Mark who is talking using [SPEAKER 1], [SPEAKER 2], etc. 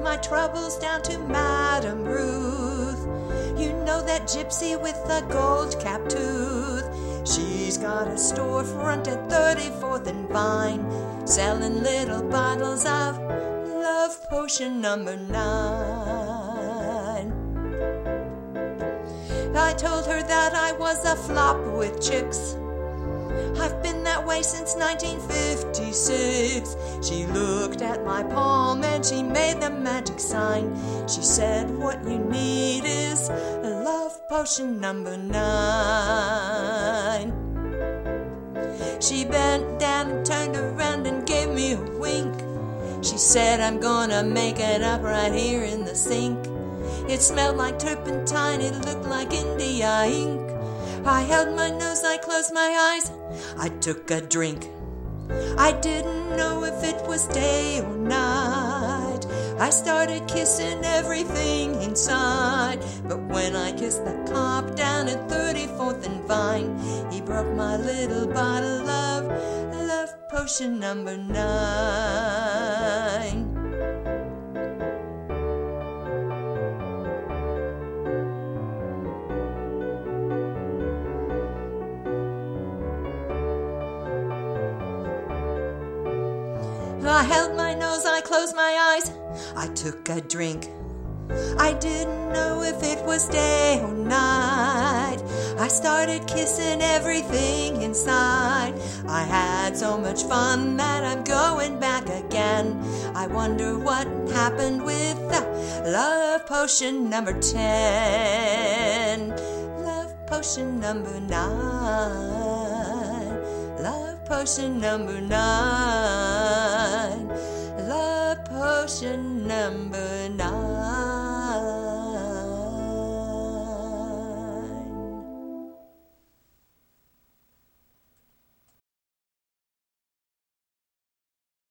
[SPEAKER 1] my troubles down to Madame Ruth. You know that gypsy with the gold-capped tooth. She's got a storefront at 34th and Vine, selling little bottles of Love Potion number 9. I told her that I was a flop with chicks. I've been that way since 1956. She looked at my palm and she made the magic sign. She said, what you need is a Love Potion number 9. She bent down and turned around and gave me a wink. She said, I'm gonna make it up right here in the sink. It smelled like turpentine, it looked like India ink. I held my nose, I closed my eyes, I took a drink. I didn't know if it was day or night. I started kissing everything inside. But when I kissed the cop down at 34th and Vine, he broke my little bottle of Love Potion number 9. I held my nose, I closed my eyes, I took a drink. I didn't know if it was day or night. I started kissing everything inside. I had so much fun that I'm going back again. I wonder what happened with the Love Potion number 10. Love Potion number 9. Love Potion number 9. Love Potion number